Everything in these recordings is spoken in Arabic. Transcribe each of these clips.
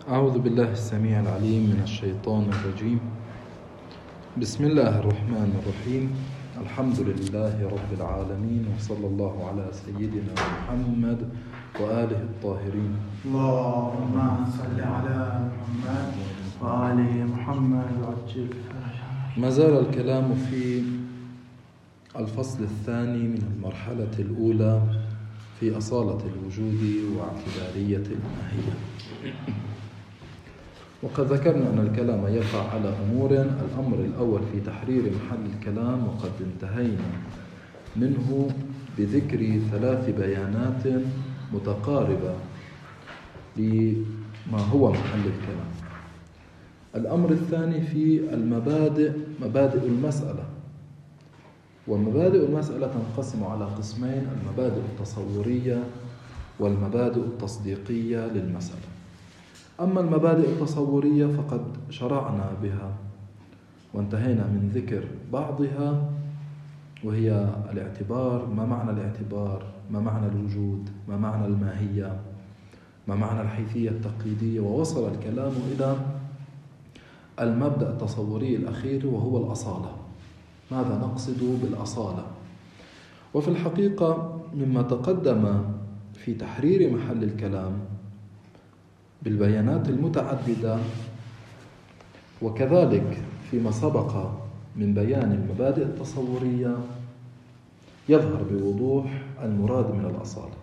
أعوذ بالله السميع العليم من الشيطان الرجيم. بسم الله الرحمن الرحيم. الحمد لله رب العالمين، وصلى الله على سيدنا محمد وآله الطاهرين. اللهم صل على محمد وآل محمد وعجل فرجهم. ما زال الكلام في الفصل الثاني من المرحلة الأولى في أصالة الوجود واعتبارية الماهية. وقد ذكرنا أن الكلام يقع على أمور: الأمر الأول في تحرير محل الكلام، وقد انتهينا منه بذكر 3 بيانات متقاربة لما هو محل الكلام. الأمر الثاني في المبادئ، مبادئ المسألة. ومبادئ المسألة تنقسم على قسمين: المبادئ التصورية والمبادئ التصديقية للمسألة. أما المبادئ التصورية فقد شرعنا بها وانتهينا من ذكر بعضها، وهي الاعتبار. ما معنى الاعتبار؟ ما معنى الوجود؟ ما معنى الماهية؟ ما معنى الحيثية التقييدية؟ ووصل الكلام إلى المبدأ التصوري الأخير، وهو الأصالة. ماذا نقصد بالأصالة؟ وفي الحقيقة مما تقدم في تحرير محل الكلام بالبيانات المتعددة، وكذلك فيما سبق من بيان المبادئ التصورية، يظهر بوضوح المراد من الأصالة،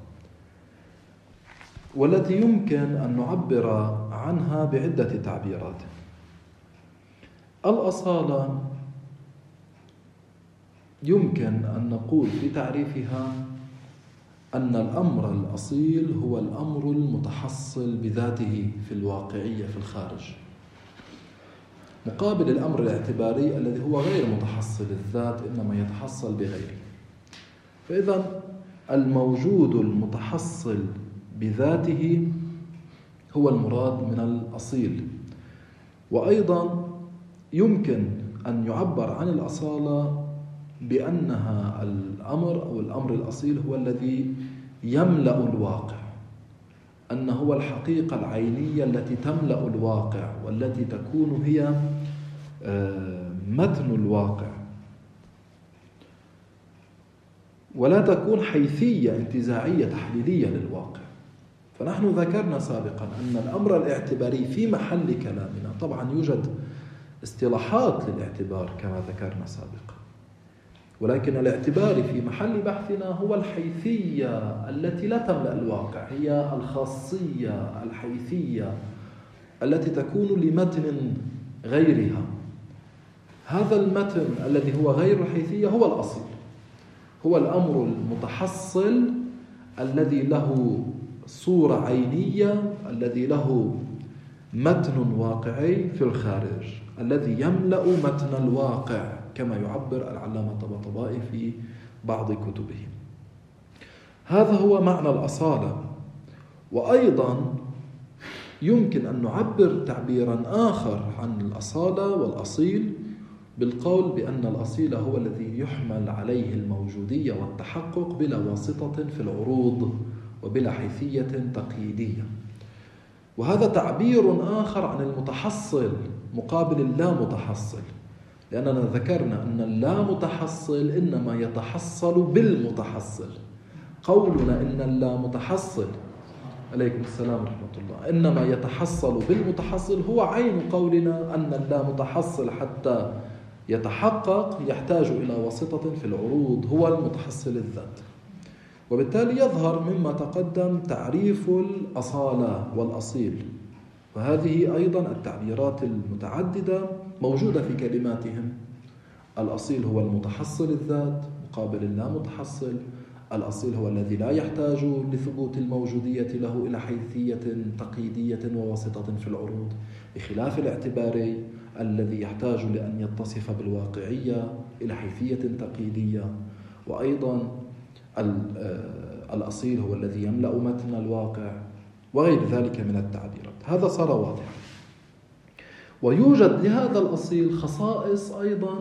والتي يمكن أن نعبر عنها بعدة تعبيرات. الأصالة يمكن أن نقول في تعريفها أن الأمر الأصيل هو الأمر المتحصل بذاته في الواقعية في الخارج، مقابل الأمر الاعتباري الذي هو غير متحصل الذات، إنما يتحصل بغيره. فإذا الموجود المتحصل بذاته هو المراد من الأصيل. وأيضا يمكن أن يعبر عن الأصالة بأنها الأمر أو الأمر الأصيل هو الذي يملأ الواقع، أنه هو الحقيقة العينية التي تملأ الواقع، والتي تكون هي متن الواقع، ولا تكون حيثية انتزاعية تحليلية للواقع. فنحن ذكرنا سابقا أن الأمر الاعتباري في محل كلامنا، طبعا يوجد اصطلاحات للاعتبار كما ذكرنا سابقا، ولكن الاعتبار في محل بحثنا هو الحيثية التي لا تملأ الواقع، هي الخاصية الحيثية التي تكون لمتن غيرها. هذا المتن الذي هو غير الحيثية هو الأصيل، هو الأمر المتحصل الذي له صورة عينية، الذي له متن واقعي في الخارج، الذي يملأ متن الواقع كما يعبر العلامة الطباطبائي في بعض كتبه. هذا هو معنى الأصالة. وأيضا يمكن أن نعبر تعبيرا آخر عن الأصالة والأصيل بالقول بأن الأصيل هو الذي يحمل عليه الموجودية والتحقق بلا واسطة في العروض وبلا حيثية تقييدية. وهذا تعبير آخر عن المتحصل مقابل اللامتحصل، لأننا ذكرنا أن اللامتحصل إنما يتحصل بالمتحصل. قولنا إن اللامتحصل، عليكم السلام ورحمة الله، إنما يتحصل بالمتحصل هو عين قولنا أن اللامتحصل حتى يتحقق يحتاج إلى واسطة في العروض، هو المتحصل الذات. وبالتالي يظهر مما تقدم تعريف الأصالة والأصيل، وهذه أيضا التعبيرات المتعددة موجودة في كلماتهم. الأصيل هو المتحصل الذات مقابل اللامتحصل. الأصيل هو الذي لا يحتاج لثبوت الموجودية له إلى حيثية تقييدية وواسطة في العروض، بخلاف الاعتباري الذي يحتاج لأن يتصف بالواقعية إلى حيثية تقييدية. وأيضا الأصيل هو الذي يملأ متن الواقع، وغير ذلك من التعبيرات. هذا صار واضحا. ويوجد لهذا الأصيل خصائص أيضا،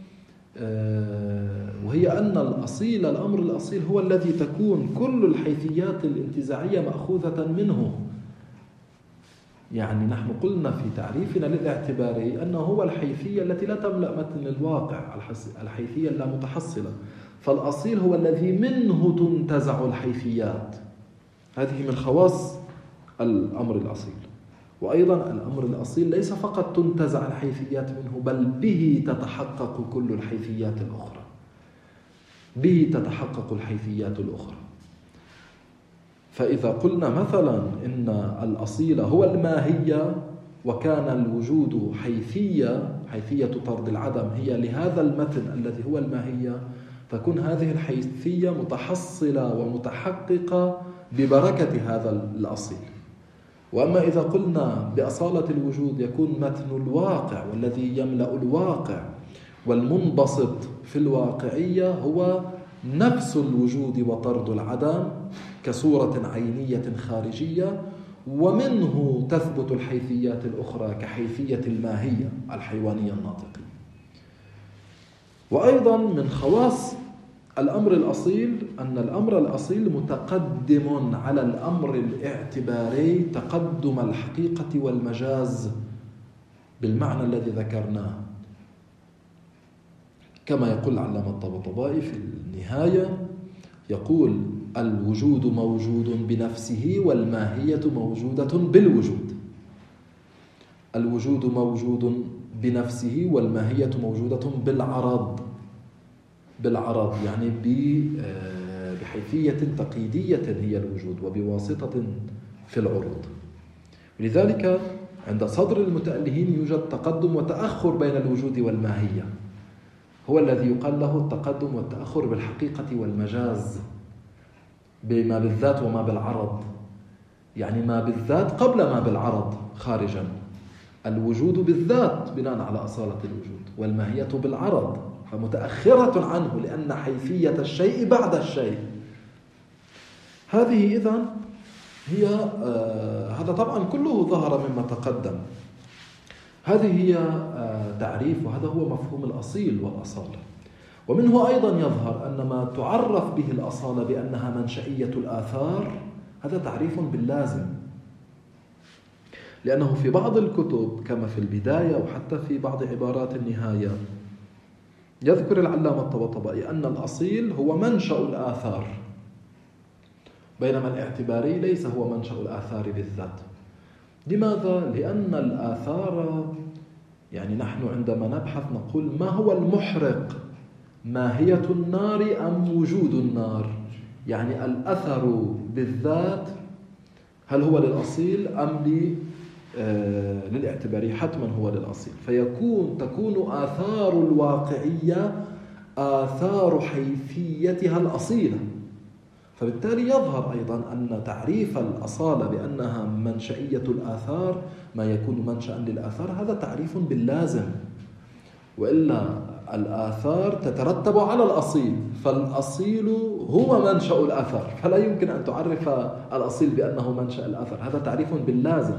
وهي أن الأصيل، الأمر الأصيل هو الذي تكون كل الحيثيات الانتزاعية مأخوذة منه، يعني نحن قلنا في تعريفنا للاعتباري أنه هو الحيثية التي لا تملأ متن الواقع، الحيثية اللامتحصلة. فالأصيل هو الذي منه تنتزع الحيثيات. هذه من خواص الأمر الأصيل. وأيضا الأمر الأصيل ليس فقط تنتزع الحيثيات منه، بل به تتحقق كل الحيثيات الأخرى. به تتحقق الحيثيات الأخرى. فإذا قلنا مثلا إن الأصيل هو الماهية، وكان الوجود حيثية طرد العدم هي لهذا المتن الذي هو الماهية، تكون هذه الحيثية متحصلة ومتحققة ببركة هذا الأصيل. وأما إذا قلنا بأصالة الوجود يكون متن الواقع والذي يملأ الواقع والمنبسط في الواقعية هو نفس الوجود وطرد العدم كصورة عينية خارجية، ومنه تثبت الحيثيات الأخرى كحيثية الماهية الحيوانية الناطقية. وأيضا من خواص الأمر الأصيل أن الأمر الأصيل متقدم على الأمر الاعتباري تقدم الحقيقة والمجاز بالمعنى الذي ذكرناه، كما يقول العلامة الطباطبائي في النهاية، يقول الوجود موجود بنفسه والماهية موجودة بالوجود. الوجود موجود بنفسه والماهية موجودة بالعرض يعني بحيثية تقييدية هي الوجود وبواسطة في العروض. لذلك عند صدر المتألهين يوجد تقدم وتأخر بين الوجود والماهية، هو الذي يقال له التقدم والتأخر بالحقيقة والمجاز، بما بالذات وما بالعرض، يعني ما بالذات قبل ما بالعرض خارجا. الوجود بالذات بناء على أصالة الوجود، والماهية بالعرض فمتأخرة عنه لأن حيثية الشيء بعد الشيء. هذه إذن هي هذا طبعا كله ظهر مما تقدم. هذه هي تعريف، وهذا هو مفهوم الأصيل والأصالة. ومنه أيضا يظهر أن ما تعرف به الأصالة بأنها منشئية الآثار هذا تعريف باللازم، لأنه في بعض الكتب كما في البداية وحتى في بعض عبارات النهاية يذكر العلامة الطباطبائي أن الأصيل هو منشأ الآثار، بينما الاعتباري ليس هو منشأ الآثار بالذات. لماذا؟ لأن الآثار يعني نحن عندما نبحث نقول ما هو المحرق، ماهية النار أم وجود النار؟ يعني الأثر بالذات هل هو للأصيل أم للاعتباري؟ حتما هو للأصيل. تكون آثار الواقعية آثار حيثيتها الأصيلة. فبالتالي يظهر أيضا أن تعريف الأصالة بأنها منشئية الآثار، ما يكون منشأ للآثار، هذا تعريف باللازم، وإلا الآثار تترتب على الأصيل، فالأصيل هو منشأ الأثر، فلا يمكن أن تعرف الأصيل بأنه منشأ الأثر، هذا تعريف باللازم.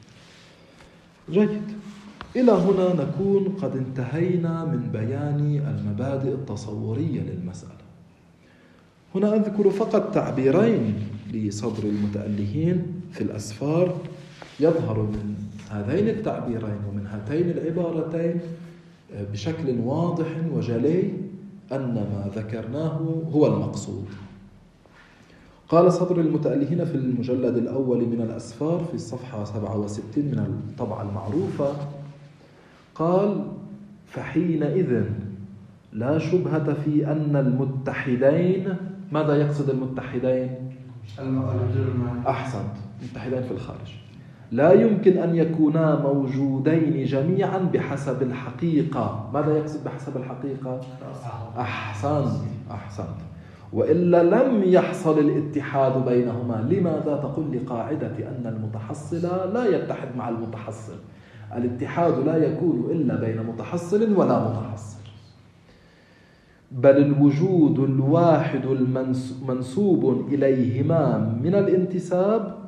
جيد، إلى هنا نكون قد انتهينا من بيان المبادئ التصورية للمسألة. هنا أذكر فقط تعبيرين لصدر المتألهين في الأسفار يظهر من هذين التعبيرين ومن هاتين العبارتين بشكل واضح وجلي أن ما ذكرناه هو المقصود. قال صدر المتألهين في المجلد الأول من الأسفار في الصفحة 67 من الطبعة المعروفة، قال: فحينئذ لا شبهة في أن المتحدين، ماذا يقصد المتحدين؟ أحسنت، متحدين في الخارج، لا يمكن أن يكونا موجودين جميعا بحسب الحقيقة. ماذا يقصد بحسب الحقيقة؟ أحسنت. وإلا لم يحصل الاتحاد بينهما. لماذا؟ تقول لقاعدة أن المتحصل لا يتحد مع المتحصل، الاتحاد لا يكون إلا بين متحصل ولا متحصل، بل الوجود الواحد المنسوب إليهما من الانتساب،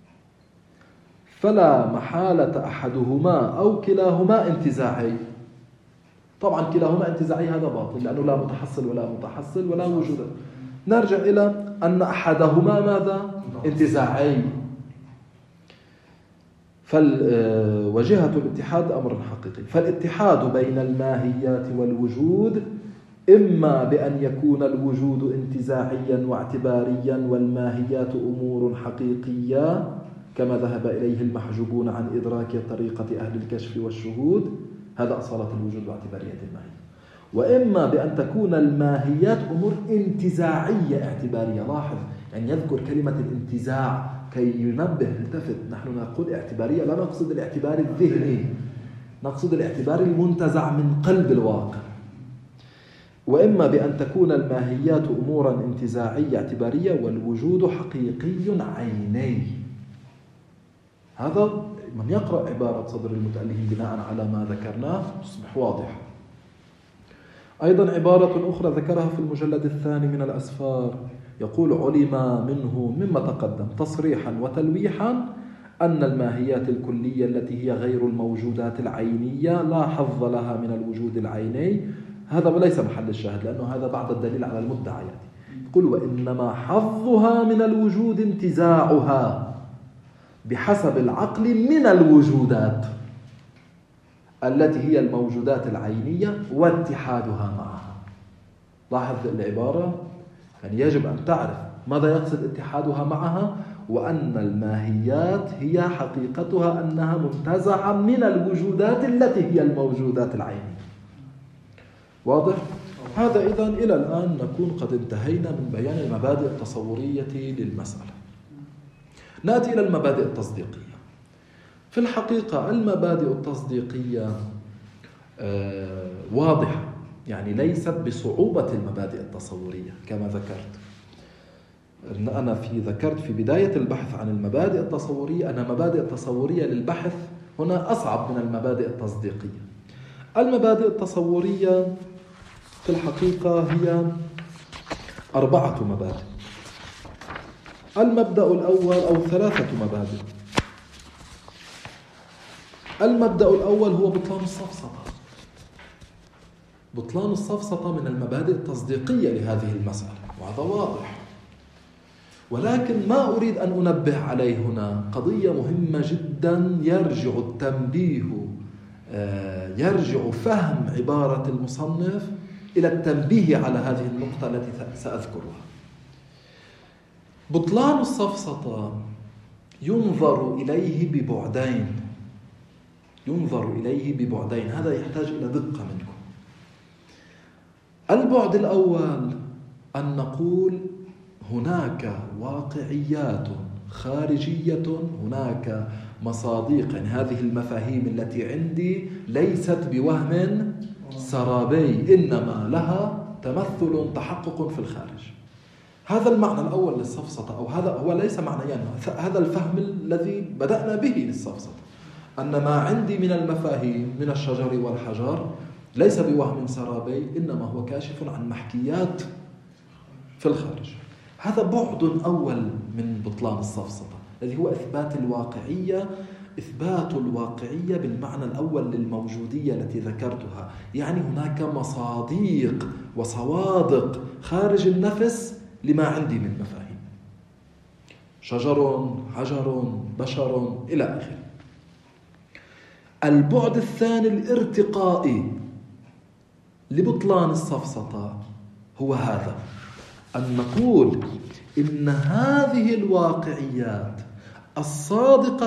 فلا محالة أحدهما أو كلاهما انتزاعي. طبعا كلاهما انتزاعي هذا باطل، لأنه لا متحصل ولا متحصل ولا وجود. نرجع إلى أن أحدهما ماذا؟ انتزاعي. وجهة الاتحاد أمر حقيقي. فالاتحاد بين الماهيات والوجود إما بأن يكون الوجود انتزاعيا واعتباريا والماهيات أمور حقيقية كما ذهب إليه المحجوبون عن إدراك طريقة أهل الكشف والشهود، هذا أصالة الوجود واعتبارية الماهية. وإما بأن تكون الماهيات أمور انتزاعية اعتبارية. لاحظ يعني يذكر كلمة الانتزاع كي ينبه، التفت، نحن نقول اعتبارية لا نقصد الاعتبار الذهني، نقصد الاعتبار المنتزع من قلب الواقع. وإما بأن تكون الماهيات أمورا انتزاعية اعتبارية والوجود حقيقي عيني. هذا من يقرأ عبارة صدر المتألهين بناء على ما ذكرناه تصبح واضحة. أيضا عبارة أخرى ذكرها في المجلد الثاني من الأسفار، يقول: علم منه مما تقدم تصريحا وتلويحا أن الماهيات الكلية التي هي غير الموجودات العينية لا حظ لها من الوجود العيني. هذا ليس محل الشاهد لأنه هذا بعد الدليل على المدعيات. يقول: وإنما حظها من الوجود انتزاعها بحسب العقل من الوجودات التي هي الموجودات العينية واتحادها معها. لاحظ العبارة، يعني يجب أن تعرف ماذا يقصد اتحادها معها، وأن الماهيات هي حقيقتها أنها منتزعة من الوجودات التي هي الموجودات العينية. واضح؟ هذا إذن إلى الآن نكون قد انتهينا من بيان المبادئ التصورية للمسألة. نأتي إلى المبادئ التصديقية. في الحقيقة المبادئ التصديقية واضحة، يعني ليست بصعوبة المبادئ التصورية كما ذكرت. أنا ذكرت في بداية البحث عن المبادئ التصورية أن المبادئ التصورية للبحث هنا أصعب من المبادئ التصديقية. المبادئ التصورية في الحقيقة هي 4 مبادئ. المبدأ الأول أو 3 مبادئ. المبدأ الأول هو بطلان السفسطة. بطلان السفسطة من المبادئ التصديقية لهذه المسألة، وهذا واضح. ولكن ما أريد أن أنبه عليه هنا قضية مهمة جدا، يرجع فهم عبارة المصنف إلى التنبيه على هذه النقطة التي سأذكرها. بطلان السفسطة ينظر إليه ببعدين، هذا يحتاج إلى دقة منكم. البعد الأول أن نقول هناك واقعيات خارجية، هناك مصادق، يعني هذه المفاهيم التي عندي ليست بوهم سرابي، إنما لها تمثل تحقق في الخارج. هذا المعنى الأول للسفسطة، أو هذا هو ليس معنى، يعني هذا الفهم الذي بدأنا به للسفسطة، أن ما عندي من المفاهيم من الشجر والحجر ليس بوهم سرابي، إنما هو كاشف عن محكيات في الخارج. هذا بعد أول من بطلان السفسطة الذي هو إثبات الواقعية بالمعنى الأول للموجودية التي ذكرتها، يعني هناك مصادق وصوادق خارج النفس لما عندي من مفاهيم، شجر، حجر، بشر، إلى آخره. البعد الثاني الارتقائي لبطلان السفسطة هو هذا، أن نقول إن هذه الواقعيات الصادقة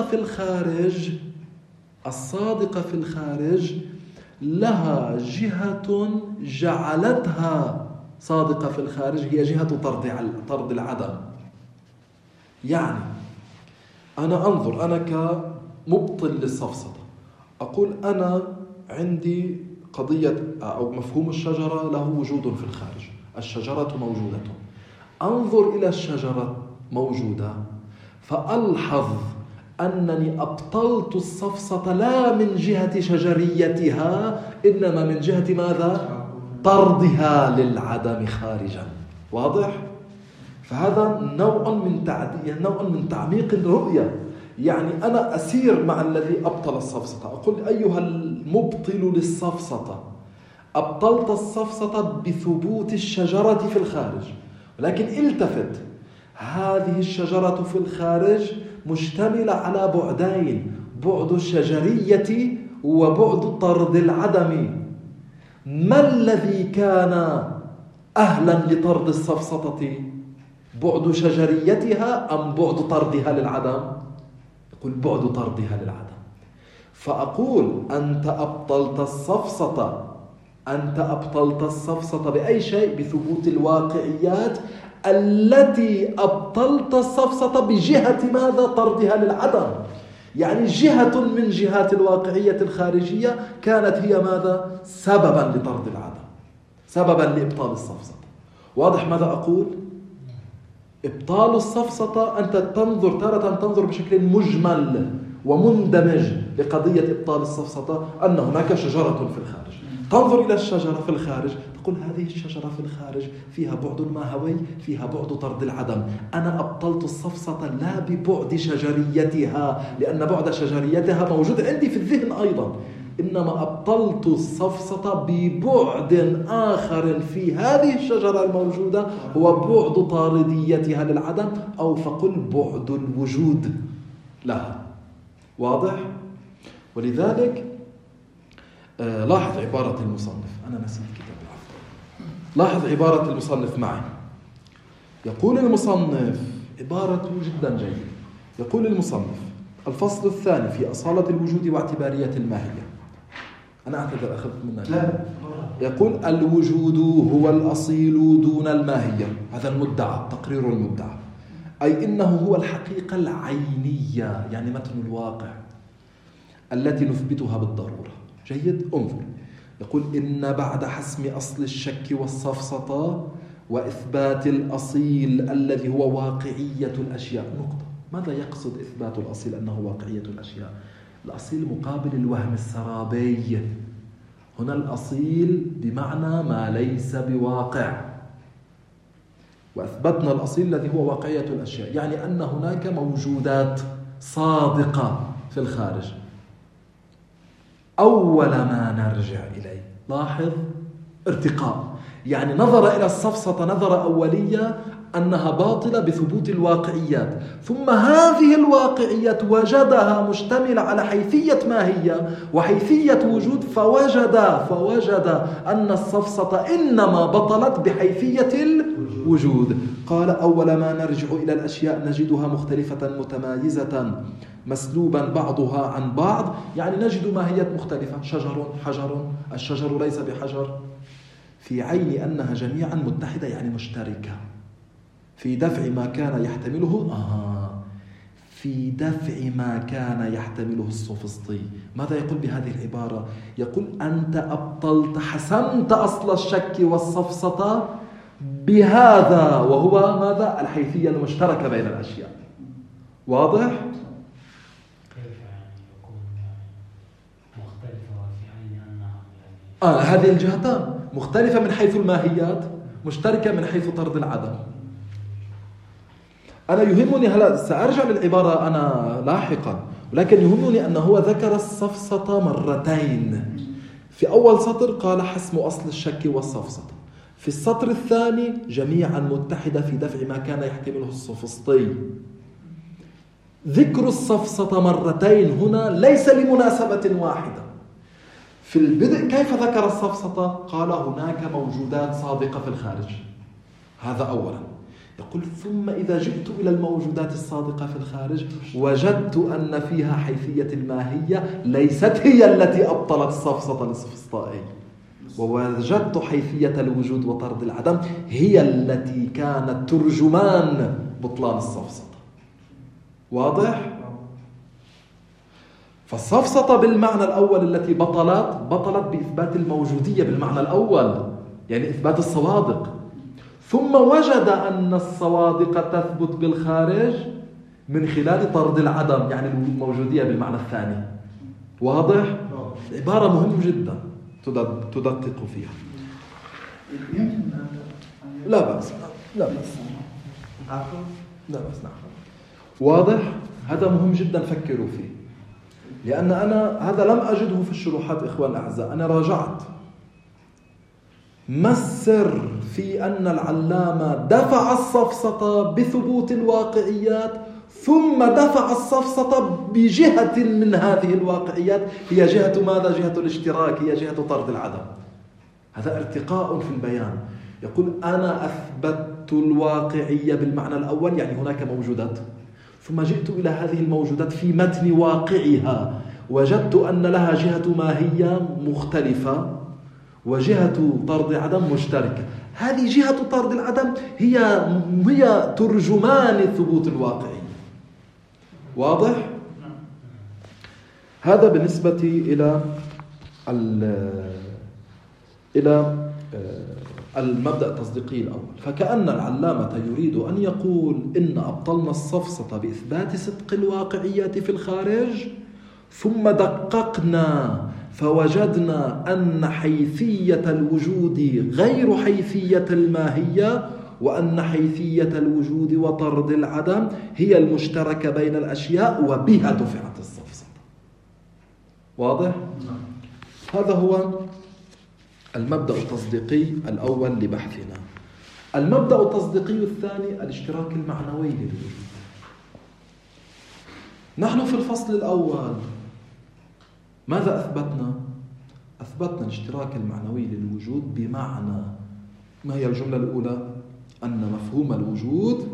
في الخارج لها جهة جعلتها صادقة في الخارج، هي جهة طرد العدم. يعني أنا أنظر، أنا كمبطل للسفسطة أقول أنا عندي قضية أو مفهوم الشجرة له وجود في الخارج، الشجرة موجودة، أنظر إلى الشجرة موجودة فألحظ أنني أبطلت السفسطة لا من جهة شجريتها، إنما من جهة ماذا؟ طردها للعدم خارجا. واضح؟ فهذا نوع من تعميق الرؤية. يعني أنا أسير مع الذي أبطل السفسطة، أقول أيها المبطل للسفسطة، أبطلت السفسطة بثبوت الشجرة في الخارج، ولكن التفت، هذه الشجرة في الخارج مشتملة على بعدين، بعد الشجرية وبعد طرد العدم. ما الذي كان أهلا لطرد السفسطة؟ بعد شجريتها أم بعد طردها للعدم؟ يقول بعد طردها للعدم. فأقول أنت أبطلت السفسطة بأي شيء؟ بثبوت الواقعيات التي أبطلت السفسطة بجهة ماذا؟ طردها للعدم. يعني جهة من جهات الواقعية الخارجية كانت هي ماذا؟ سببا لطرد العدم، سببا لإبطال السفسطة. واضح ماذا أقول؟ إبطال السفسطة أنت تارة تنظر بشكل مجمل ومندمج لقضية إبطال السفسطة أن هناك شجرة في الخارج، تنظر إلى الشجرة في الخارج تقول هذه الشجرة في الخارج فيها بعد ماهوي، فيها بعد طرد العدم. أنا أبطلت السفسطة لا ببعد شجريتها لأن بعد شجريتها موجود عندي في الذهن أيضا، إنما أبطلت السفسطة ببعد آخر في هذه الشجرة الموجودة هو بعد طارديتها للعدم، أو فقل بعد الوجود لها. واضح؟ ولذلك لاحظ عبارة المصنف، أنا نسيت كتاب العفو. لاحظ عبارة المصنف معي. يقول المصنف عبارة جدا جيدة. يقول المصنف الفصل الثاني في أصالة الوجود واعتبارية الماهية. أنا أعتذر أخذت منك. لا. يقول الوجود هو الأصيل دون الماهية، هذا المدعى، تقرير المدعى، أي إنه هو الحقيقة العينية، يعني متن الواقع التي نثبتها بالضرورة. جيد؟ انظر. يقول إن بعد حسم أصل الشك والسفسطة وإثبات الأصيل الذي هو واقعية الأشياء. نقطة. ماذا يقصد إثبات الأصيل أنه واقعية الأشياء؟ الأصيل مقابل الوهم السرابي. هنا الأصيل بمعنى ما ليس بواقع، وأثبتنا الأصيل الذي هو واقعية الأشياء، يعني أن هناك موجودات صادقة في الخارج. أول ما نرجع إليه، لاحظ ارتقاء، يعني نظر إلى السفسطة نظرة أولية أنها باطلة بثبوت الواقعيات، ثم هذه الواقعيات وجدها مشتملة على حيثية ماهية وحيثية وجود، فوجد أن السفسطة إنما بطلت بحيثية الوجود. قال أول ما نرجع إلى الأشياء نجدها مختلفة متمايزة مسلوبا بعضها عن بعض، يعني نجد ماهيات مختلفة، شجر حجر، الشجر ليس بحجر، في عين أنها جميعا متحدة يعني مشتركة في دفع ما كان يحتمله السوفسطي. ماذا يقول بهذه العبارة؟ يقول أنت أبطلت حسمت أصل الشك والسفسطة بهذا، وهو ماذا؟ الحيثية المشتركة بين الأشياء. واضح؟ كيف يعني يكون مختلفة في عين أنها هذه الجهتان مختلفة من حيث الماهيات، مشتركة من حيث طرد العدم. أنا يهمني، هلا سأرجع للعبارة أنا لاحقا، ولكن يهمني أنه هو ذكر السفسطة مرتين. في أول سطر قال حسم أصل الشك والسفسطة، في السطر الثاني جميعا متحدة في دفع ما كان يحتمله السوفسطي. ذكر السفسطة مرتين هنا ليس لمناسبة واحدة. في البدء كيف ذكر السفسطة؟ قال هناك موجودات صادقة في الخارج، هذا أولا. يقول ثم إذا جئت إلى الموجودات الصادقة في الخارج وجدت أن فيها حيثية الماهية ليست هي التي أبطلت السفسطة للسفسطائي، ووجدت حيثية الوجود وطرد العدم هي التي كانت ترجمان بطلان السفسطة. واضح؟ فالسفسطة بالمعنى الأول التي بطلت بإثبات الموجودية بالمعنى الأول، يعني إثبات الصوادق، ثم وجد أن الصوادق تثبت بالخارج من خلال طرد العدم، يعني الموجودية بالمعنى الثاني. واضح؟ عبارة مهمة جدا تدقق فيها. لا بأس نعم. واضح؟ هذا مهم جدا فكروا فيه، لأن أنا هذا لم أجده في الشروحات إخوان الأعزاء. أنا راجعت ما السر في أن العلامة دفع السفسطة بثبوت الواقعيات ثم دفع السفسطة بجهة من هذه الواقعيات، هي جهة ماذا؟ جهة الاشتراك، هي جهة طرد العدم. هذا ارتقاء في البيان. يقول أنا أثبتت الواقعية بالمعنى الأول، يعني هناك موجودات، ثم جئت إلى هذه الموجودات في متن واقعها، وجدت أن لها جهة ماهية مختلفة وجهة طرد عدم مشتركة. هذه جهة طرد العدم هي ترجمان الثبوت الواقعي. واضح؟ هذا بالنسبة إلى المبدأ التصديقي الأول. فكأن العلامة يريد أن يقول إن أبطلنا السفسطة بإثبات صدق الواقعيات في الخارج، ثم دققنا فوجدنا أن حيثية الوجود غير حيثية الماهية، وأن حيثية الوجود وطرد العدم هي المشتركة بين الأشياء، وبها دفعت السفسطة. واضح؟ هذا هو المبدأ التصديقي الأول لبحثنا. المبدأ التصديقي الثاني الاشتراك المعنوي للوجود. نحن في الفصل الأول ماذا أثبتنا؟ أثبتنا الاشتراك المعنوي للوجود بمعنى، ما هي الجملة الأولى؟ أن مفهوم الوجود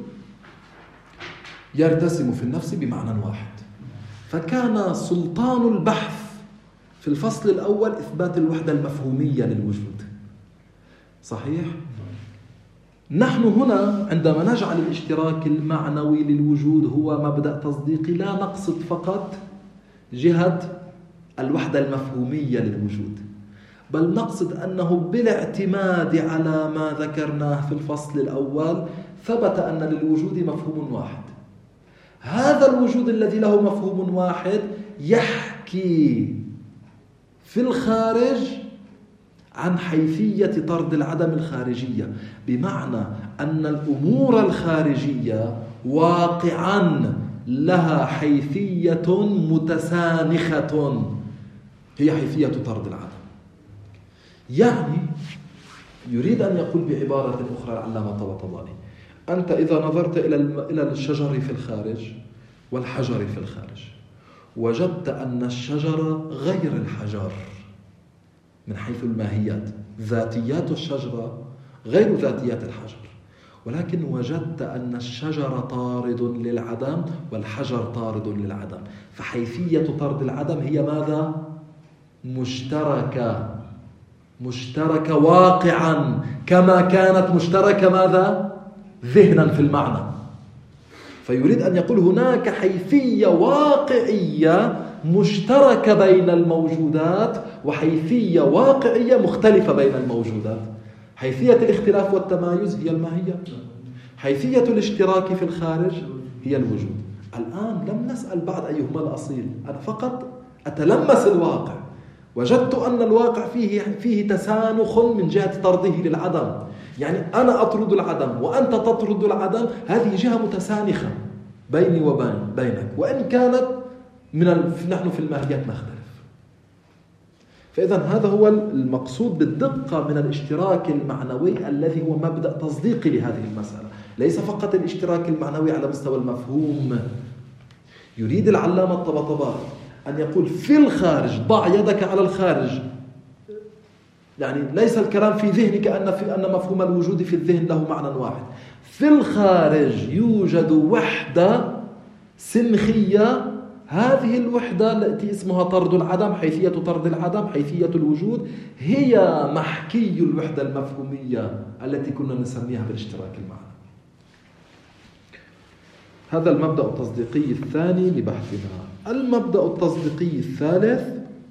يرتسم في النفس بمعنى واحد. فكان سلطان البحث في الفصل الأول إثبات الوحدة المفهومية للوجود. صحيح؟ نحن هنا عندما نجعل الاشتراك المعنوي للوجود هو مبدأ تصديقي، لا نقصد فقط جهة الوحدة المفهومية للوجود، بل نقصد أنه بالاعتماد على ما ذكرناه في الفصل الأول ثبت أن للوجود مفهوم واحد. هذا الوجود الذي له مفهوم واحد يحكي في الخارج عن حيثية طرد العدم الخارجية، بمعنى أن الأمور الخارجية واقعا لها حيثية متسانخة، هي حيثية طرد العدم. يعني يريد أن يقول بعبارة أخرى العلامة الطباطبائي، أنت إذا نظرت إلى الشجر في الخارج والحجر في الخارج، وجدت أن الشجرة غير الحجر من حيث الماهيات، ذاتيات الشجرة غير ذاتيات الحجر، ولكن وجدت أن الشجر طارد للعدم والحجر طارد للعدم، فحيثية طرد العدم هي ماذا؟ مشتركة واقعا، كما كانت مشتركة ماذا؟ ذهنا في المعنى. فيريد أن يقول هناك حيثية واقعية مشتركة بين الموجودات، وحيثية واقعية مختلفة بين الموجودات. حيثية الاختلاف والتمايز هي الماهية، حيثية الاشتراك في الخارج هي الوجود. الآن لم نسأل بعد أيهما الأصيل، أنا فقط أتلمس الواقع، وجدت أن الواقع فيه تسانخ من جهة طرده للعدم. يعني أنا أطرد العدم وأنت تطرد العدم، هذه جهة متسانخة بيني وبينك، وإن كانت نحن في الماهيات نختلف. فإذا هذا هو المقصود بالدقة من الاشتراك المعنوي الذي هو مبدأ تصديقي لهذه المسألة، ليس فقط الاشتراك المعنوي على مستوى المفهوم. يريد العلامة الطباطبائي أن يقول في الخارج، ضع يدك على الخارج، يعني ليس الكلام في ذهنك أن مفهوم الوجود في الذهن له معنى واحد. في الخارج يوجد وحدة سنخية، هذه الوحدة التي اسمها طرد العدم، حيثية طرد العدم، حيثية الوجود، هي محكي الوحدة المفهومية التي كنا نسميها بالاشتراك المعنوي. هذا المبدأ التصديقي الثاني لبحثنا. المبدأ التصديقي الثالث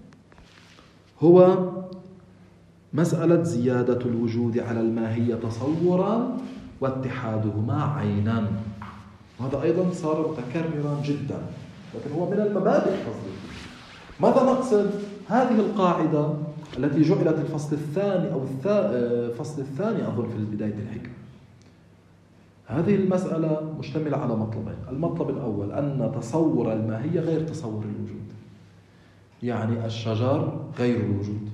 هو مسألة زيادة الوجود على الماهية تصورا واتحادهما عينا. وهذا أيضا صار متكررا جدا، لكن هو من المبادئ التصديقية. ماذا نقصد؟ هذه القاعدة التي جعلت الفصل الثاني أو الفصل الثاني أظن في بداية الحكمة. هذه المسألة مشتملة على مطلبين. المطلب الأول أن تصور الماهية غير تصور الوجود، يعني الشجر غير الوجود.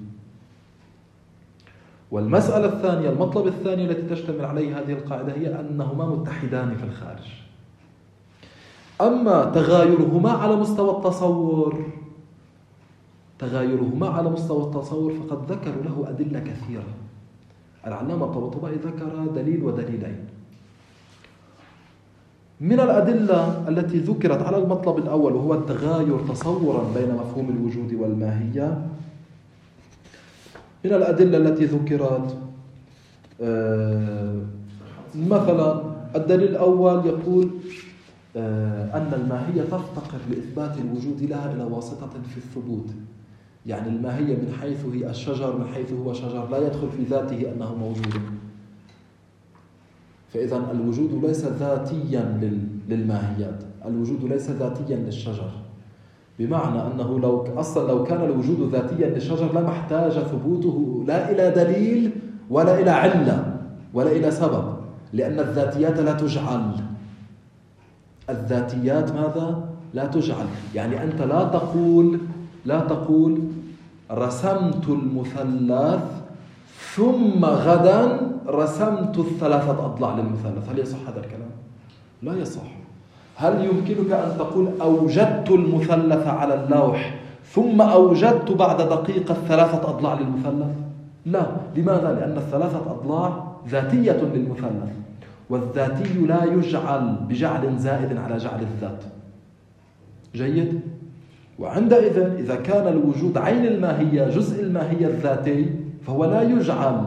والمسألة الثانية، المطلب الثاني التي تشتمل عليه هذه القاعدة، هي أنهما متحدان في الخارج. أما تغايرهما على مستوى التصور فقد ذكروا له أدلة كثيرة. العلامة الطباطبائي ذكر دليل ودليلين. من الأدلة التي ذكرت على المطلب الأول وهو التغاير تصورا بين مفهوم الوجود والماهية، من الأدلة التي ذكرت مثلا الدليل الأول يقول أن الماهية تفتقر لإثبات الوجود لها إلى واسطة في الثبوت. يعني الماهية من حيث هي الشجر، من حيث هو شجر، لا يدخل في ذاته أنه موجود. فإذا الوجود ليس ذاتيا للماهيات، الوجود ليس ذاتيا للشجر، بمعنى أنه لو كان الوجود ذاتيا للشجر لما احتاج ثبوته لا إلى دليل ولا إلى علة ولا إلى سبب، لأن الذاتيات لا تجعل. الذاتيات ماذا؟ لا تجعل. يعني أنت لا تقول رسمت المثلث ثم غدا رسمت الثلاثة أضلاع للمثلث. هل يصح هذا الكلام؟ لا يصح. هل يمكنك أن تقول أوجدت المثلث على اللوح ثم أوجدت بعد دقيقة الثلاثة أضلاع للمثلث؟ لا. لماذا؟ لأن الثلاثة أضلاع ذاتية للمثلث، والذاتي لا يجعل بجعل زائد على جعل الذات. جيد؟ وعندئذ إذا كان الوجود عين الماهية جزء الماهية الذاتي فهو لا يجعل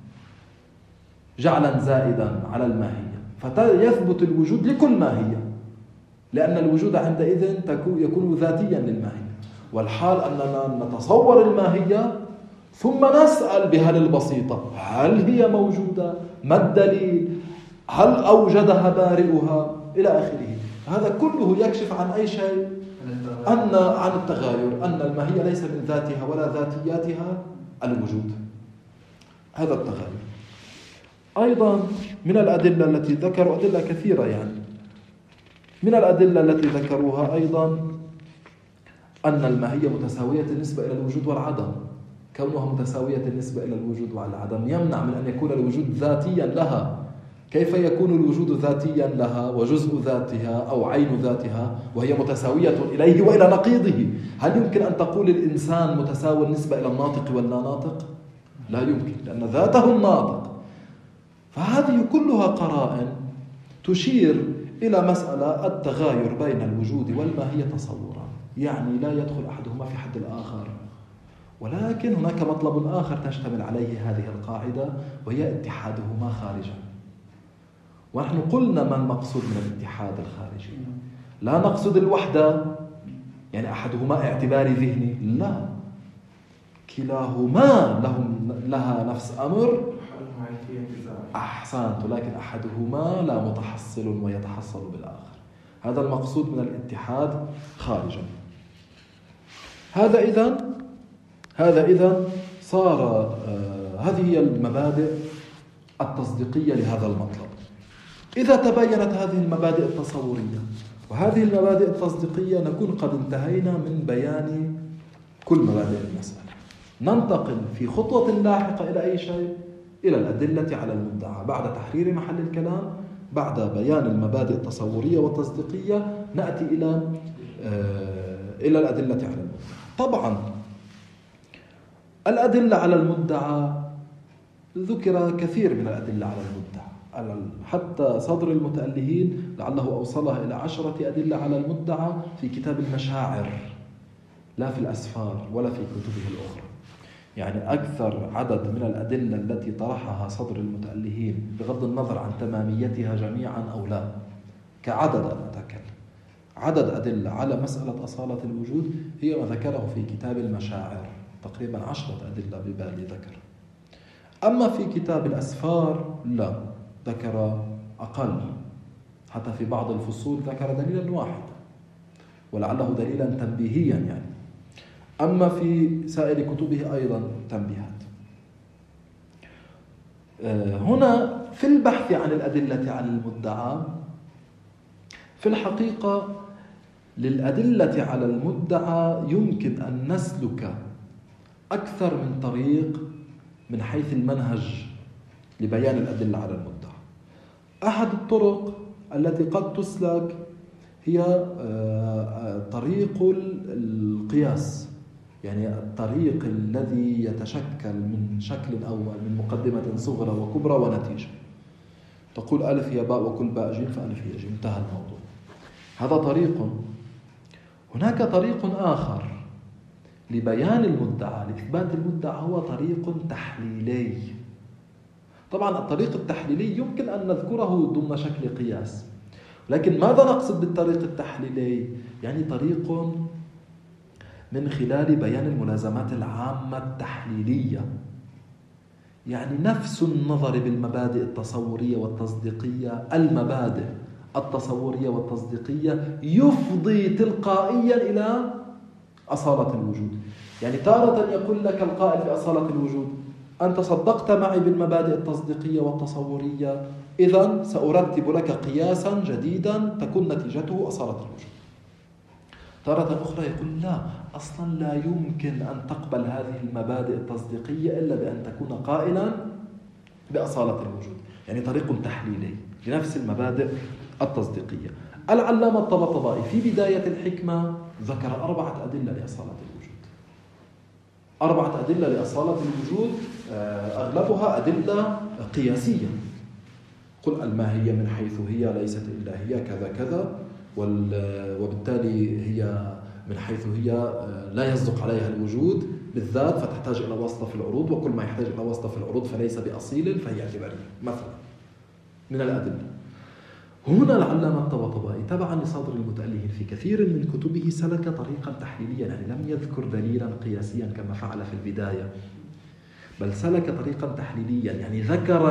جعلا زائدا على الماهية، فيثبت الوجود لكل ماهية، لأن الوجود عندئذ يكون ذاتيا للماهية. والحال أننا نتصور الماهية ثم نسأل بهل البسيطة هل هي موجودة؟ ما الدليل؟ هل أوجدها بارئها؟ إلى آخره. هذا كله يكشف عن أي شيء؟ عن التغاير، أن الماهية ليس من ذاتها ولا ذاتياتها الوجود. هذا التغاير. أيضا من الأدلة التي ذكروا أدلة كثيرة، يعني من الأدلة التي ذكروها أيضا أن الماهية متساوية النسبة إلى الوجود والعدم. كونها متساوية النسبة إلى الوجود والعدم يمنع من أن يكون الوجود ذاتيا لها. كيف يكون الوجود ذاتيا لها وجزء ذاتها أو عين ذاتها وهي متساوية إليه وإلى نقيضه؟ هل يمكن أن تقول الإنسان متساوي النسبة إلى الناطق واللا ناطق؟ لا يمكن، لأن ذاته الناطق. فهذه كلها قرائن تشير إلى مسألة التغاير بين الوجود والماهية تصورا، يعني لا يدخل أحدهما في حد الآخر. ولكن هناك مطلب آخر تشتمل عليه هذه القاعدة، وهي اتحادهما خارجا. ونحن قلنا ما المقصود من الاتحاد الخارجي. لا نقصد الوحدة، يعني أحدهما اعتباري ذهني، لا، كلاهما لها نفس أمر. أحسنت، لكن أحدهما لا متحصل ويتحصل بالآخر. هذا المقصود من الاتحاد خارجا. هذا إذن صار هذه هي المبادئ التصديقية لهذا المطلب. إذا تبينت هذه المبادئ التصورية وهذه المبادئ التصديقية نكون قد انتهينا من بيان كل مبادئ المسألة. ننتقل في خطوة لاحقة إلى أي شيء؟ إلى الأدلة على المدعى. بعد تحرير محل الكلام، بعد بيان المبادئ التصورية والتصديقية، نأتي إلى الأدلة على المدعى. طبعا الأدلة على المدعى ذكر كثير من الأدلة على المدعى، حتى صدر المتألهين لعله أوصلها إلى 10 أدلة على المدعى في كتاب المشاعر، لا في الأسفار ولا في كتبه الأخرى. يعني أكثر عدد من الأدلة التي طرحها صدر المتألهين بغض النظر عن تماميتها جميعا أو لا، كعدد أتكلم، عدد أدلة على مسألة أصالة الوجود هي ما ذكره في كتاب المشاعر، تقريبا 10 أدلة ببالي ذكر. أما في كتاب الأسفار لا، ذكر أقل، حتى في بعض الفصول ذكر دليلا واحد ولعله دليلا تنبيهيا يعني. أما في سائر كتبه أيضا تنبيهات. هنا في البحث عن الأدلة على المدعى، في الحقيقة للأدلة على المدعى يمكن أن نسلك أكثر من طريق من حيث المنهج لبيان الأدلة على المدعى. أحد الطرق التي قد تسلك هي طريق القياس، يعني الطريق الذي يتشكل من شكل أول من مقدمة صغرى وكبرى ونتيجة. تقول ألف هي باء وكل باء جيم فألف هي جيم، انتهى الموضوع. هذا طريق. هناك طريق آخر لبيان المدعى، لإثبات المدعى، هو طريق تحليلي. طبعا الطريق التحليلي يمكن أن نذكره ضمن شكل قياس، لكن ماذا نقصد بالطريق التحليلي؟ يعني طريق من خلال بيان الملازمات العامة التحليلية، يعني نفس النظر بالمبادئ التصورية والتصديقية، المبادئ التصورية والتصديقية يفضي تلقائيا إلى أصالة الوجود. يعني تارة يقول لك القائل في أصالة الوجود: أنت صدقت معي بالمبادئ التصديقية والتصورية، إذن سأرتب لك قياسا جديدا تكون نتيجته أصالة الوجود. تارة أخرى يقول: لا، أصلا لا يمكن أن تقبل هذه المبادئ التصديقية إلا بأن تكون قائلا بأصالة الوجود، يعني طريق تحليلي لنفس المبادئ التصديقية. العلامة الطباطبائي في بداية الحكمة ذكر 4 أدلة لأصالة الوجود، 4 أدلة لأصالة الوجود، أغلبها أدلة قياسية. قل الماهية من حيث هي ليست إلا هي كذا كذا، وبالتالي هي من حيث هي لا يصدق عليها الوجود بالذات فتحتاج إلى واسطة في العروض، وكل ما يحتاج إلى واسطة في العروض فليس بأصيل فهي اعتبارية مثلا من الأدلة. هنا العلامة الطباطبائي تبعا لصدر المتألهين في كثير من كتبه سلك طريقا تحليليا، يعني لم يذكر دليلا قياسيا كما فعل في البداية، بل سلك طريقا تحليليا، يعني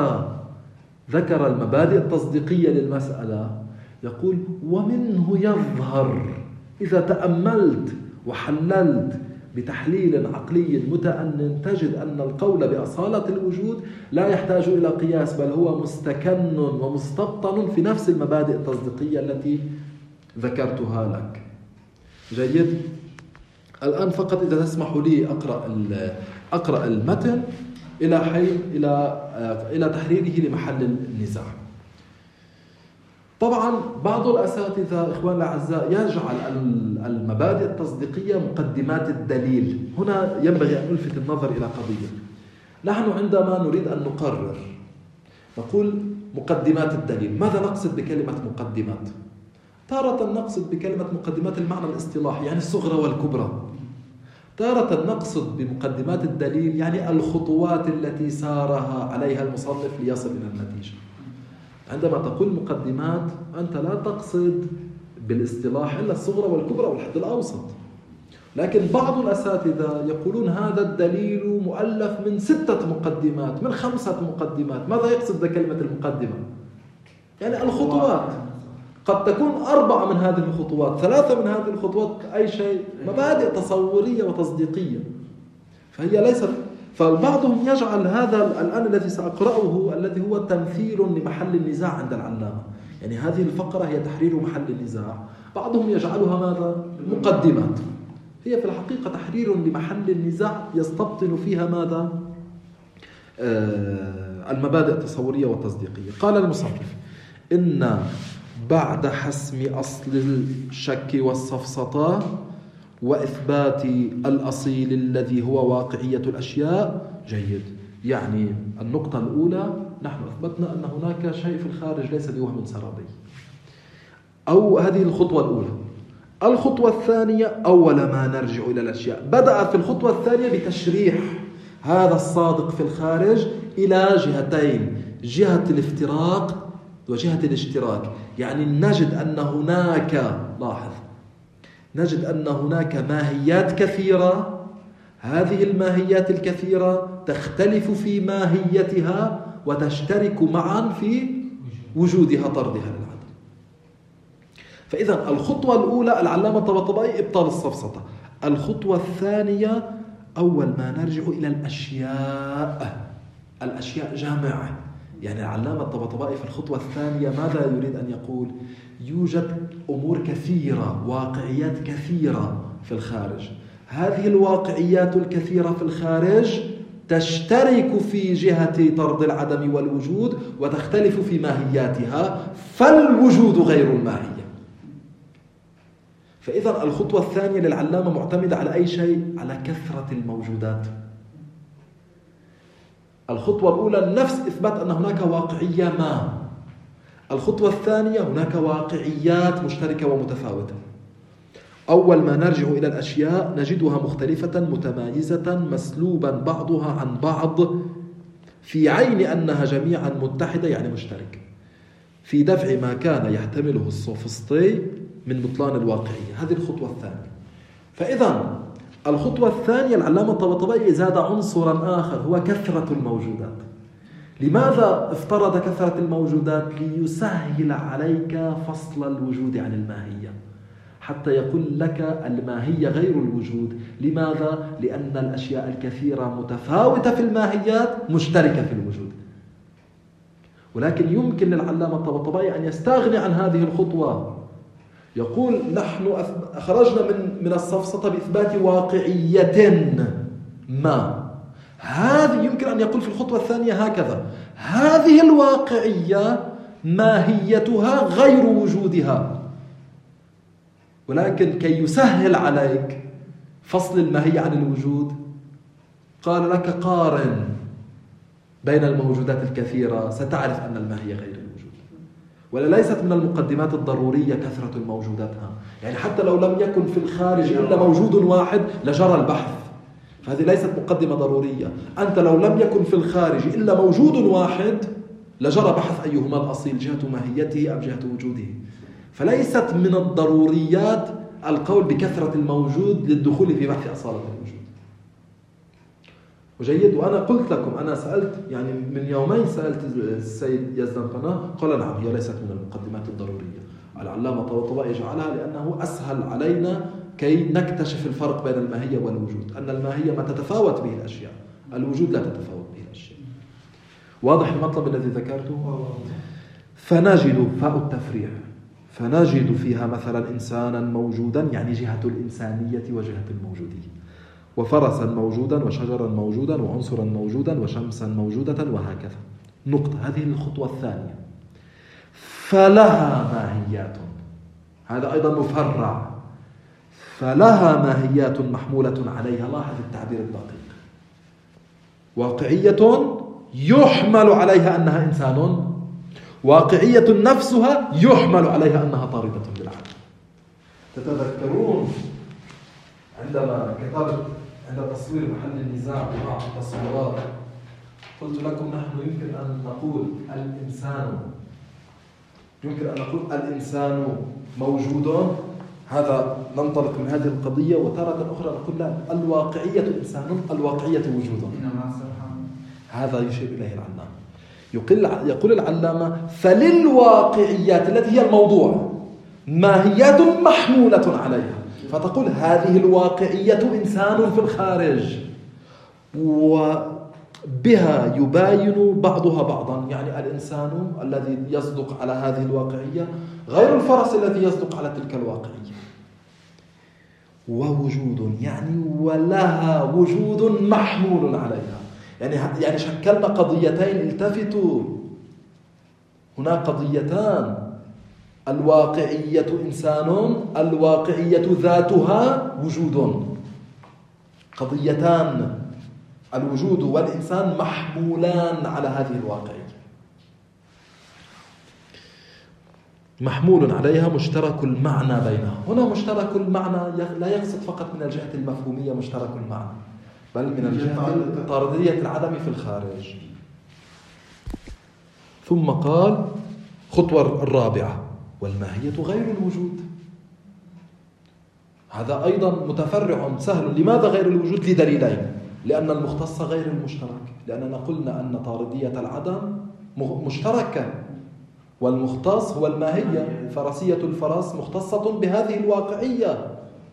ذكر المبادئ التصديقية للمسألة. يقول: ومنه يظهر إذا تأملت وحللت بتحليل عقلي متأنن تجد أن القول بأصالة الوجود لا يحتاج إلى قياس، بل هو مستكن ومستبطن في نفس المبادئ التصديقية التي ذكرتها لك. جيد؟ الآن فقط إذا تسمحوا لي أقرأ المتن إلى تحريره لمحل النزاع. طبعا بعض الأساتذة إخوان الأعزاء يجعل المبادئ التصديقية مقدمات الدليل. هنا ينبغي أن نلفت النظر إلى قضية. نحن عندما نريد أن نقرر نقول مقدمات الدليل. ماذا نقصد بكلمة مقدمات؟ تارة نقصد بكلمة مقدمات المعنى الاصطلاحي، يعني الصغرى والكبرى. تارة نقصد بمقدمات الدليل يعني الخطوات التي سارها عليها المصنف ليصل إلى النتيجة. عندما تقول مقدمات أنت لا تقصد بالاصطلاح إلا الصغرى والكبرى والحد الأوسط، لكن بعض الأساتذة يقولون هذا الدليل مؤلف من 6 مقدمات، من 5 مقدمات. ماذا يقصد بكلمة المقدمة؟ يعني الخطوات. قد تكون 4 من هذه الخطوات، 3 من هذه الخطوات أي شيء مبادئ تصورية وتصديقية، فهي ليست. فبعضهم يجعل هذا الآن الذي سأقرأه الذي هو تمثيل لمحل النزاع عند العلامة، يعني هذه الفقرة هي تحرير محل النزاع، بعضهم يجعلها ماذا؟ مقدمات. هي في الحقيقة تحرير لمحل النزاع يستبطن فيها ماذا؟ المبادئ التصورية والتصديقية. قال المصنف: إن بعد حسم أصل الشك والسفسطة وإثبات الأصيل الذي هو واقعية الأشياء. جيد، يعني النقطة الأولى نحن أثبتنا أن هناك شيء في الخارج ليس بوهم سرابي، أو هذه الخطوة الأولى. الخطوة الثانية أول ما نرجع إلى الأشياء، بدأ في الخطوة الثانية بتشريح هذا الصادق في الخارج إلى جهتين: جهة الافتراق وجهة الاشتراك. يعني نجد أن هناك، لاحظ، نجد أن هناك ماهيات كثيرة، هذه الماهيات الكثيرة تختلف في ماهيتها وتشترك معا في وجودها طردها للعدم. فإذا الخطوة الأولى العلامة الطباطبائي إبطال السفسطة. الخطوة الثانية أول ما نرجع إلى الأشياء جامعة. يعني العلامة الطباطبائي في الخطوة الثانية ماذا يريد أن يقول؟ يوجد أمور كثيرة، واقعيات كثيرة في الخارج، هذه الواقعيات الكثيرة في الخارج تشترك في جهة طرد العدم والوجود وتختلف في ماهياتها، فالوجود غير الماهية. فإذا الخطوة الثانية للعلامة معتمدة على أي شيء؟ على كثرة الموجودات. الخطوة الأولى نفس إثبات أن هناك واقعية ما. الخطوة الثانية هناك واقعيات مشتركة ومتفاوتة. أول ما نرجع إلى الأشياء نجدها مختلفة متمايزة مسلوبا بعضها عن بعض في عين أنها جميعا متحدة يعني مشتركة في دفع ما كان يحتمله السوفسطي من بطلان الواقعية. هذه الخطوة الثانية. فإذا الخطوة الثانية العلامة الطباطبائي زاد عنصرا آخر هو كثرة الموجودات. لماذا افترض كثرة الموجودات؟ ليسهل عليك فصل الوجود عن الماهية، حتى يقول لك الماهية غير الوجود. لماذا؟ لأن الأشياء الكثيرة متفاوتة في الماهيات مشتركة في الوجود. ولكن يمكن للعلامة الطباطبائي أن يستغني عن هذه الخطوة. يقول نحن خرجنا من السفسطة بإثبات واقعية ما. هذه يمكن أن يقول في الخطوة الثانية هكذا: هذه الواقعية ماهيتها غير وجودها. ولكن كي يسهل عليك فصل الماهية عن الوجود قال لك قارن بين الموجودات الكثيرة ستعرف أن الماهية غير الوجود. ولا ليست من المقدمات الضرورية كثرة الموجودات. يعني حتى لو لم يكن في الخارج إلا موجود واحد لجرى البحث، فهذه ليست مقدمة ضرورية. أنت لو لم يكن في الخارج إلا موجود واحد لجرى بحث أيهما الأصيل، جهة ماهيته أم جهة وجوده. فليست من الضروريات القول بكثرة الموجود للدخول في بحث أصالة الوجود. وجيد. وأنا قلت لكم، أنا سألت يعني من يومين سألت السيد يزدان قناة قال نعم هي ليست من المقدمات الضرورية. العلامة الطباطبائي جعلها لأنه أسهل علينا كي نكتشف الفرق بين الماهية والوجود، أن الماهية ما تتفاوت به الأشياء، الوجود لا تتفاوت به الأشياء. واضح المطلب الذي ذكرته؟ فنجد فاء التفريع، فنجد فيها مثلا إنسانا موجودا يعني جهة الإنسانية وجهة الموجودية، وفرسا موجودا وشجرا موجودا وعنصرا موجودا وشمسا موجودة وهكذا. نقطة. هذه الخطوة الثانية. فلها ماهيات، هذا أيضا مفرع. فلها ماهيات محمولة عليها. لاحظ التعبير الدقيق. واقعية يحمل عليها أنها إنسان، واقعية نفسها يحمل عليها أنها طاردة بالعدل. تتذكرون عندما كتبت عند تصوير محل النزاع ببعض التصويرات قلت لكم نحن يمكن أن نقول الإنسان موجود، هذا ننطلق من هذه القضية، وتارة أخرى نقول لا، الواقعية إنسان، الواقعية وجود. هذا يشير إليه العلامة. يقول العلامة فللواقعيات التي هي الموضوع ماهيات محمولة عليها، فتقول هذه الواقعية إنسان في الخارج، وبها يباين بعضها بعضا. يعني الإنسان الذي يصدق على هذه الواقعية غير الفرس الذي يصدق على تلك الواقعية. ووجود يعني ولها وجود محمول عليها. يعني شكلنا قضيتين. التفتوا، هناك قضيتان: الواقعية إنسان، الواقعية ذاتها وجود. قضيتان، الوجود والإنسان محمولان على هذه الواقعية، محمول عليها مشترك المعنى بينها. هنا مشترك المعنى لا يقصد فقط من الجهة المفهومية مشترك المعنى، بل من الجهة طاردية العدم في الخارج. ثم قال خطوة الرابعة: والماهية غير الوجود. هذا أيضا متفرع سهل. لماذا غير الوجود؟ لدليلين: لأن المختص غير المشترك، لأننا قلنا أن طاردية العدم مشتركة، والمختص هو الماهية. فرسية الفرس مختصة بهذه الواقعية.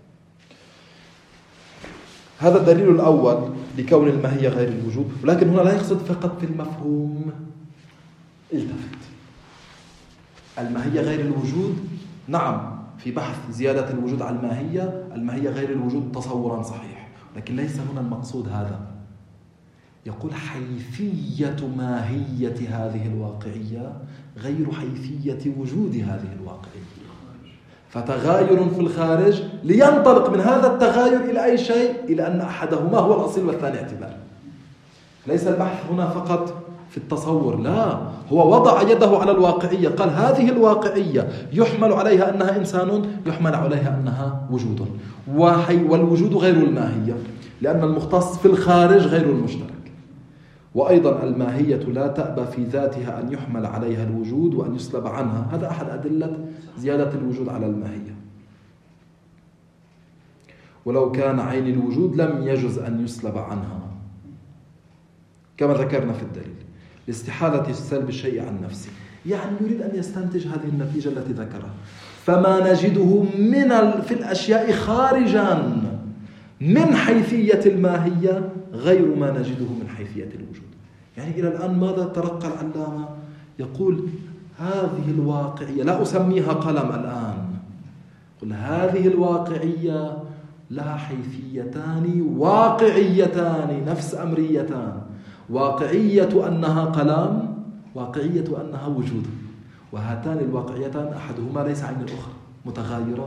هذا الدليل الأول لكون الماهية غير الوجود. ولكن هنا لا يقصد فقط في المفهوم. التفت، الماهية غير الوجود نعم في بحث زيادة الوجود على الماهية غير الوجود تصورا صحيح، لكن ليس هنا المقصود هذا. يقول حيثية ماهية هذه الواقعية غير حيثية وجود هذه الواقعية. فتغاير في الخارج لينطلق من هذا التغاير إلى أي شيء؟ إلى أن أحدهما هو الأصيل والثاني اعتباري. ليس البحث هنا فقط في التصور، لا، هو وضع يده على الواقعية، قال هذه الواقعية يحمل عليها أنها إنسان، يحمل عليها أنها وجود، والوجود غير الماهية، لأن المختص في الخارج غير المشترك. وأيضا الماهية لا تأبى في ذاتها أن يحمل عليها الوجود وأن يسلب عنها، هذا أحد أدلة زيادة الوجود على الماهية. ولو كان عين الوجود لم يجز أن يسلب عنها، كما ذكرنا في الدليل، لاستحالة سلب الشيء عن نفسه. يعني يريد أن يستنتج هذه النتيجة التي ذكرها، فما نجده في الأشياء خارجا من حيثية الماهية غير ما نجده من حيثية الوجود. يعني إلى الآن ماذا ترقى العلامة؟ يقول هذه الواقعية، لا أسميها قلم الآن، قل هذه الواقعية لها حيثيتان واقعيتان نفس أمريتان، واقعية أنها قلم، واقعية أنها وجود، وهاتان الواقعيتان أحدهما ليس عين الأخرى، متغايران.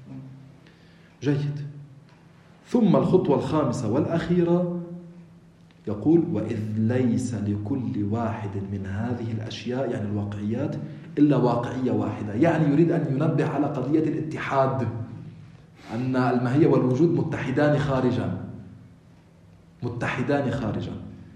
جيد. ثم الخطوة الخامسة والأخيرة يقول وإذ ليس لكل واحد من هذه الأشياء، يعني الواقعيات، إلا واقعية واحدة. يعني يريد أن ينبه على قضية الاتحاد، أن الماهية والوجود متحدان خارجا، متحدان خارجا.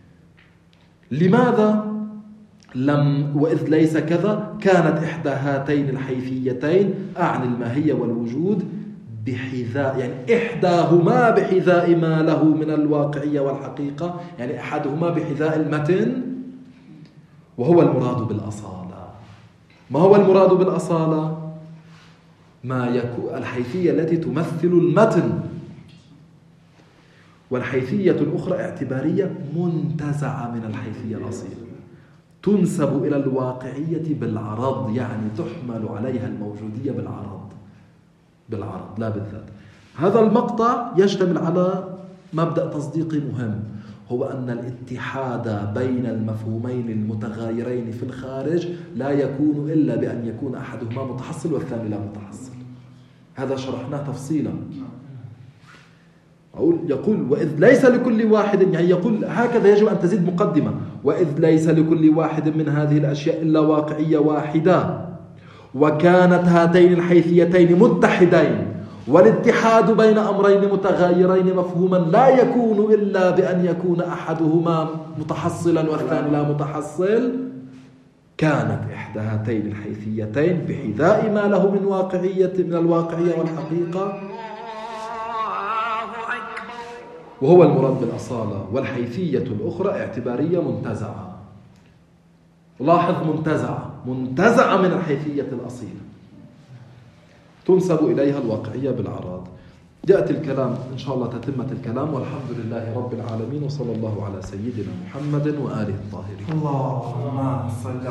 لماذا وإذ ليس كذا كانت إحدى هاتين الحيثيتين، أعني الماهية والوجود، بحذاء، يعني إحداهما بحذاء ما له من الواقعية والحقيقة، يعني أحدهما بحذاء المتن، وهو المراد بالأصالة. ما هو المراد بالأصالة؟ ما يكون الحيثية التي تمثل المتن، والحيثية الأخرى اعتبارية منتزعة من الحيثية الأصيلة، تنسب إلى الواقعية بالعرض، يعني تحمل عليها الموجودية بالعرض لا بالذات. هذا المقطع يشتمل على مبدأ تصديقي مهم، هو أن الاتحاد بين المفهومين المتغايرين في الخارج لا يكون إلا بأن يكون أحدهما متحصل والثاني لا متحصل. هذا شرحناه تفصيلا. يقول وإذ ليس لكل واحد، يعني يقول هكذا يجب أن تزيد مقدمة، وإذ ليس لكل واحد من هذه الأشياء إلا واقعية واحدة، وكانت هاتين الحيثيتين متحدين، والاتحاد بين أمرين متغايرين مفهوما لا يكون إلا بأن يكون أحدهما متحصلا والثاني لا متحصل، كانت إحدى هاتين الحيثيتين بحذاء ما له من الواقعية والحقيقة، وهو المراد بالأصالة، والحيثية الأخرى اعتبارية منتزعة. لاحظ منتزعة من الحيثية الأصيلة، تنسب إليها الواقعية بالعراض. يأتي الكلام إن شاء الله، تتمة الكلام، والحمد لله رب العالمين، وصلى الله على سيدنا محمد وآله الطاهرين. اللهم صل